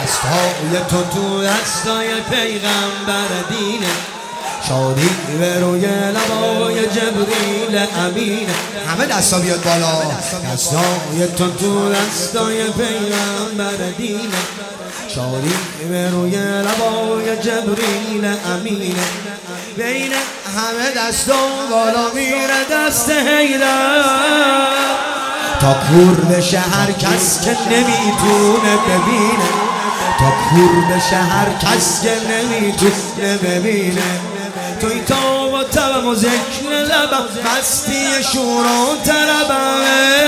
دستای تو دستای پیغمبر دینه، شادی به روی لبای جبریل امینه. همه دستا بیاد بالا. دستای تو دستای پیغمبر دینه، شادی به روی لبای جبریل امینه. بین همه دستا بالا میره دست حیدر، تا کور بشه هر کس که نمیتونه ببینه، تا کور بشه هر کس که نمیتونه ببینه. توی تاب و تبم و ذکر لبم، مستی شور و طربم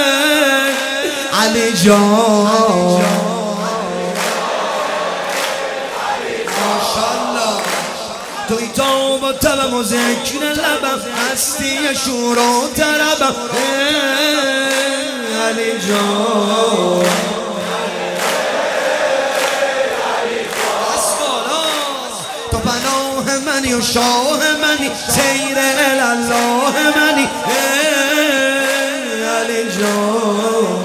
علی جان. ماشالله. توی تاب و تبم و ذکر لبم، مستی شور و طربم علی جان. تو پناه منی و شاه منی، سیر الله منی علی جان.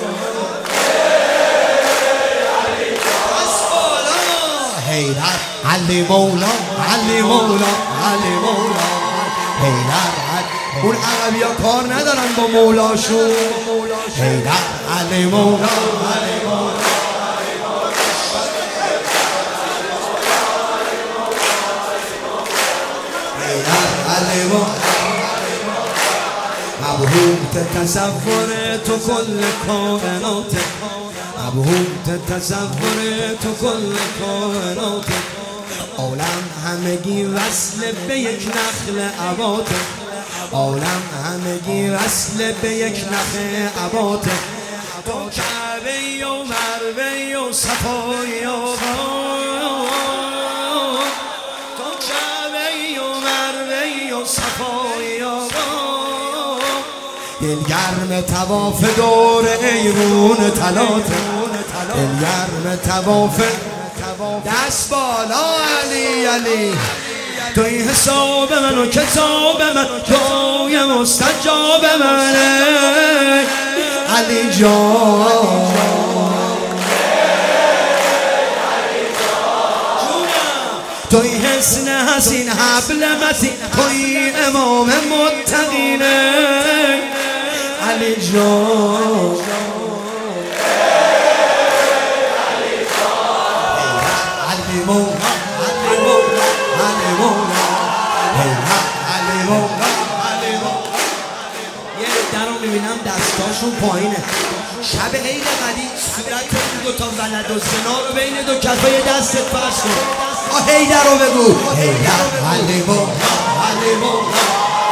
حیدر علی مولا، علی مولا، علی مولا حیدر. اون عربی ها کار ندارن با مولاشون. حیدر علی مولا، علی مولا. مبهوت تصور تو کل کائنات، مبهوت تصور تو کل کائنات. عالم همگی وصل به یک نخل عباط، عالم همگی وصل به یک نخل عباط. تو کعبه و مروه و صفای و دلگرم تواف دور ایرون تلاته، دلگرم تواف. دست بالا علی علی. توی حساب من و کتاب من، توی مستجاب منه علی جان. توی حسن حسین حبل متین، توی امام متقینه علی جان. علی مولا، علی مولا، علی مولا علی مولا، علی مولا. یه در رو میبینم دستاشون پایینه. شب عید قدیم صورت این دوتا ولد و زنا رو بین دو کفای دستت فرض کن. حیدر رو بگو. حیدر علی مولا، علی مولا.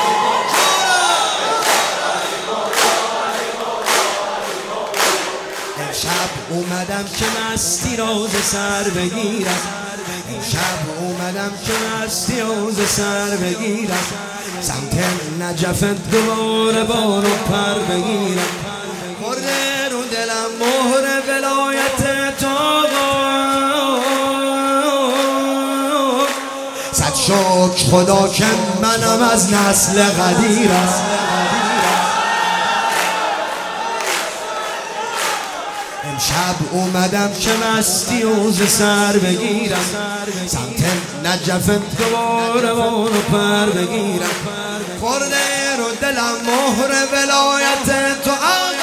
امشب اومدم که مستی روز سر بگیرم، امشب اومدم که مستی روز سر بگیرم. سمت نجف دوباره بارو پر بگیرم. مرده رو دلم مهر ولایت تو، صد شکر خدا که منم از نسل قدیرم. امشب اومدم که مستی روز سر بگیرم. سمت نجف دوباره بارو پر بگیرم. خورده رو دلم مهر ولایت تو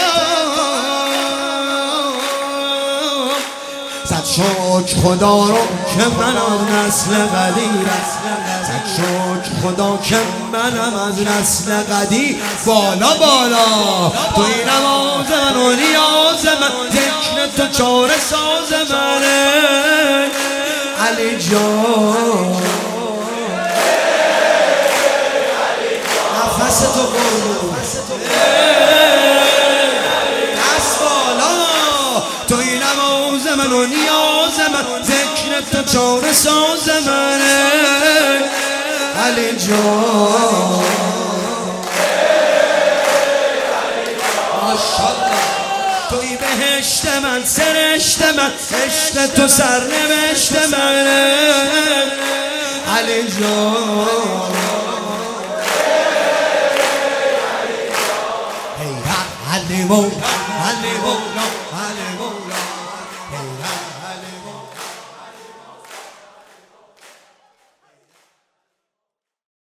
صد شکر خدا رو که منم نسل قدیرم. صد شکر خدا که منم از نسل قدیر. بالا بالا. توی نماز من و نیاز من، ذکر تو چاره ساز منه علی جان. نفس تو قربون. دست بالا. توی نماز من و نیاز من، ذکر تو چاره ساز منه علی جان. ماشالله. توی بهشت من سرشت من، عشق تو سرنوشت منه علی جان. علی مولا، علی مولا، علی مولا.